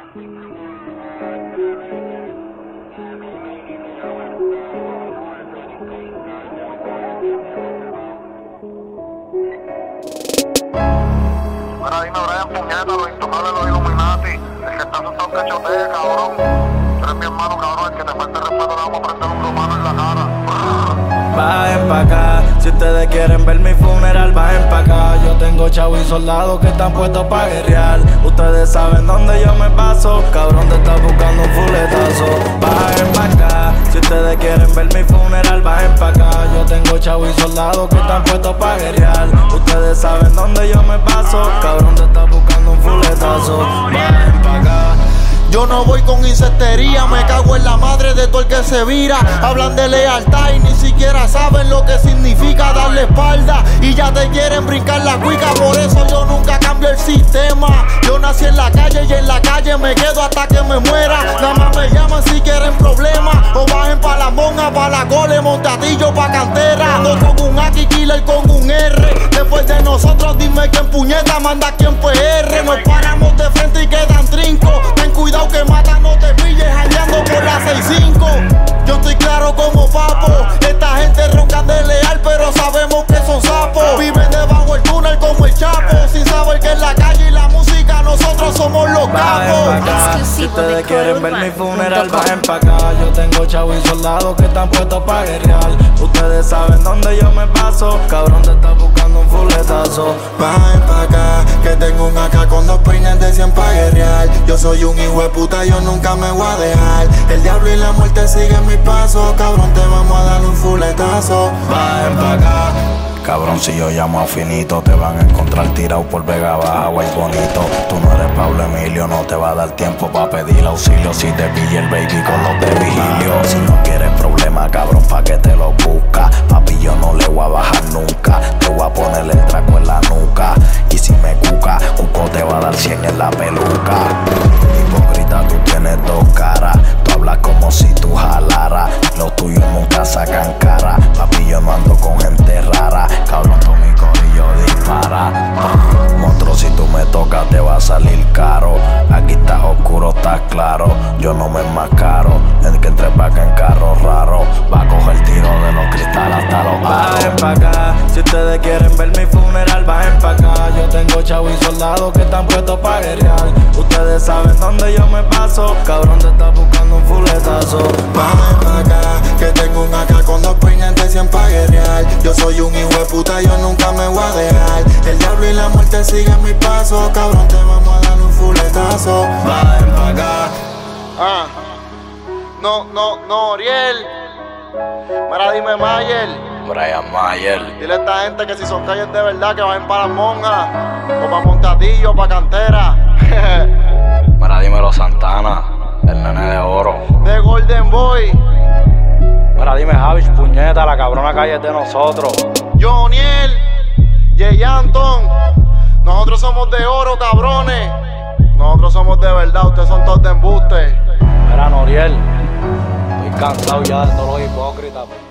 Mira, dime, Brian, puñeta, los intocables, los Illuminati. El que está asustado que chotee, cabrón. Tú eres mi hermano, cabrón. El que te falta el respeto, le vamos a prender un romano en la cara. Bajen pa' acá, si ustedes quieren ver mi funeral, bajen pa' acá. Yo tengo chavos y soldados que están puestos pa' guerrear. Ustedes saben dónde yo me paso, cabrón te está buscando un fuletazo. Bajen pa' acá, si ustedes quieren ver mi funeral, bajen pa' acá. Yo tengo chavos y soldados que están puestos pa' guerrear. Ustedes saben dónde yo me paso, cabrón te está buscando un fuletazo. Bajen pa' acá. Yo no voy con insectería, me cago en la madre de todo el que se vira. Hablan de lealtad y ni siquiera saben lo que significa darle espalda. Y ya te quieren brincar la cuica, por eso yo nunca cambio el sistema. Yo nací en la calle y en la calle me quedo hasta que me muera. Nada más me llaman si quieren problemas, o bajen pa' la monja, pa' la Cole, Montatillo, pa' Cantera. Ando con un Aki Killer con un R. Después de nosotros dime quién puñeta manda quién PR. Nos paramos de frente y quedan trincos. Ten cuidado que mata, no te pilles hallando por la 65. Yo estoy claro como papo. Esta gente roncan de leal, pero sabemos que son sapos. Viven debajo del túnel como el Chapo, sin saber que en la calle y la música nosotros somos los Bajen pa' acá, si ustedes quieren ver mi funeral, bajen pa' acá. Yo tengo chavos y soldados que están puestos pa' guerrear. Ustedes saben dónde yo me paso, cabrón te está buscando un fuletazo. Bajen pa' acá, que tengo un AK con 2 peines de 100 pa' guerrear. Yo soy un hijo de puta, yo nunca me voy a dejar. El diablo y la muerte siguen mis pasos, cabrón te vamos a dar un fuletazo. Bajen pa' acá. Cabrón, si yo llamo a Finito, te van a encontrar tirado por Vega Baja o el Bonito. Tú no eres Pablo Emilio, no te va a dar tiempo pa' pedir auxilio. Si te pilla el baby con los de vigilio. Si no quieres problema, cabrón, pa' que te lo busca. Papi, yo no le voy a bajar nunca. Te voy a poner el traco en la nuca. Y si me cuca, Cuco te va a dar 100 en la peluca. Hipócrita, tú tienes 2 caras. Tú hablas como si tú jalaras. Los tuyos nunca sacan cara. Papi, yo no ando con gente rara. Cabrón, tú mi corillo dispara. Monstruo, si tú me tocas te va a salir caro. Aquí está oscuro, está claro. Yo no me enmascaro. El que entre pa' acá en carro raro va a coger tiro de los cristales hasta los baros. Bajen pa' acá, si ustedes quieren ver mi funeral, bajen pa' acá. Yo tengo chavos y soldados que están puestos pa' guerrear. Ustedes saben dónde yo me paso, cabrón te está buscando un fuletazo. Bajen pa' acá, que tengo un AK con 2 peines de 100 pa' guerrear. Yo soy un hijo de puta, yo nunca me voy a dejar. El diablo y la muerte siguen mis pasos, cabrón te vamos a dar un fuletazo. Bajen pa' acá. No, Oriel. Mira, dime, Mayer. Brian Mayer. Dile a esta gente que si son calles de verdad que vayan para las monjas, o para Montatillo, para Cantera. Mira, dímelo Santana, el nene de oro. De Golden Boy. Mira, dime Javis, puñeta, la cabrona calle es de nosotros. Joniel, Jay Anton. Nosotros somos de oro, cabrones. Nosotros somos de verdad, ustedes son todos de embuste. Mira, Noriel, estoy cansado ya de todos los hipócritas.